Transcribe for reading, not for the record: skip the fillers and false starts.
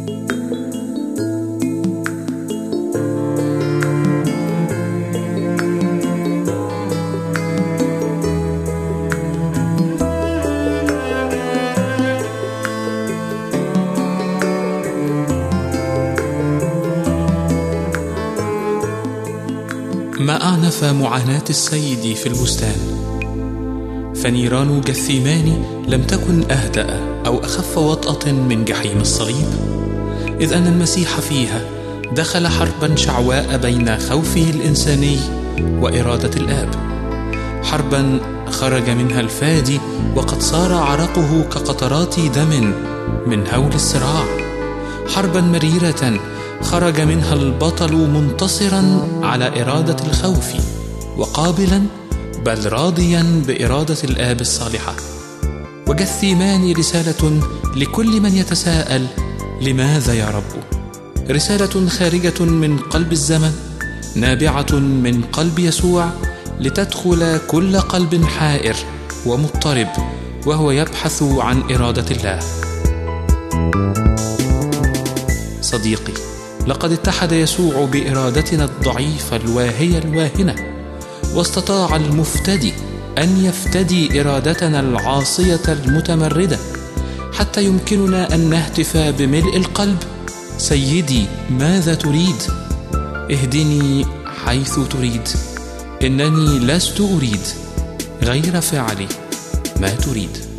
ما أعنف معاناة السيد في البستان، فنيران جثيمان لم تكن أهدأ أو أخف وطأة من جحيم الصليب، إذ أن المسيح فيها دخل حربا شعواء بين خوفه الإنساني وإرادة الآب، حربا خرج منها الفادي وقد صار عرقه كقطرات دم من هول الصراع، حربا مريرة خرج منها البطل منتصرا على إرادة الخوف وقابلا بل راضيا بإرادة الآب الصالحة. وجثيمان رسالة لكل من يتساءل لماذا يا رب، رسالة خارجة من قلب الزمن نابعة من قلب يسوع لتدخل كل قلب حائر ومضطرب وهو يبحث عن إرادة الله. صديقي، لقد اتحد يسوع بإرادتنا الضعيفة الواهية الواهنة، واستطاع المفتدي أن يفتدي إرادتنا العاصية المتمردة، حتى يمكننا أن نهتف بملء القلب: سيدي ماذا تريد؟ اهدني حيث تريد، إنني لست أريد غير فعل ما تريد.